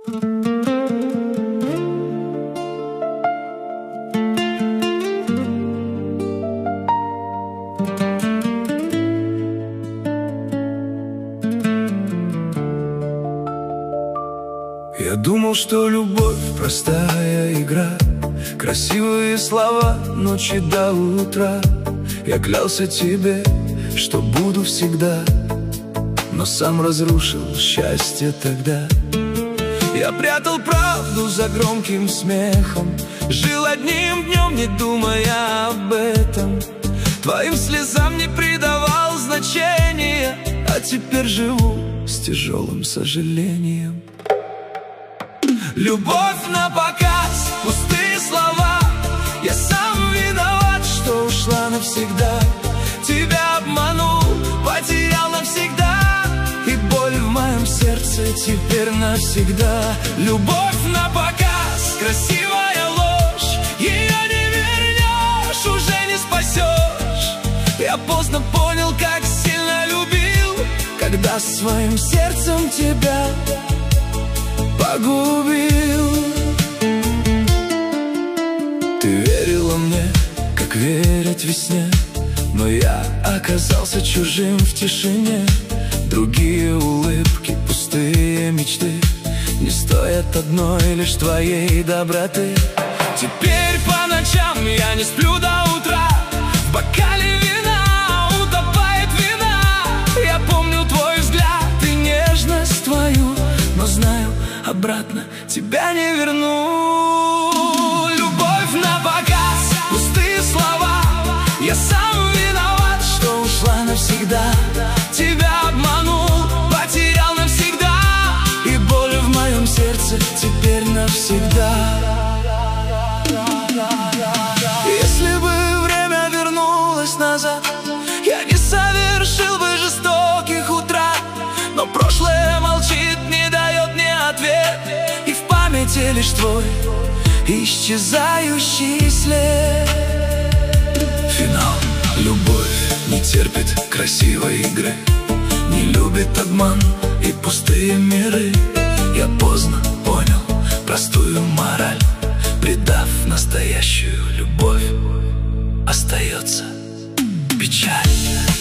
Я думал, что любовь простая игра, красивые слова ночи до утра. Я клялся тебе, что буду всегда, но сам разрушил счастье тогда. Я прятал правду за громким смехом, жил одним днем, не думая об этом. Твоим слезам не придавал значения, а теперь живу с тяжелым сожалением. Любовь на показ, пустые слова. Я сам виноват, что ушла навсегда. Тебя обманул, потерял навсегда, и боль в моем сердце теперь навсегда. Любовь на показ, красивая ложь, ее не вернешь, уже не спасешь. Я поздно понял, как сильно любил, когда своим сердцем тебя погубил. Ты верила мне, как верить весне, но я оказался чужим в тишине. Другие улыбки, пустые мечты не стоят одной лишь твоей доброты. Теперь по ночам я не сплю до утра, в бокале вина утопает вина. Я помню твой взгляд и нежность твою, но знаю, обратно тебя не верну. Любовь на показ, пустые слова. Я сам виноват, что ушла навсегда. Тебя обманул, потерял навсегда, и боль в моем сердце теперь навсегда. Если бы время вернулось назад, я не совершил бы жестоких утрат, но прошлое молчит, не дает мне ответ, и в памяти лишь твой исчезающий след. Финал. Любовь не терпит красивой игры, не любит обман и пустые миры. Я поздно понял простую мораль, предав настоящую любовь, остается печаль.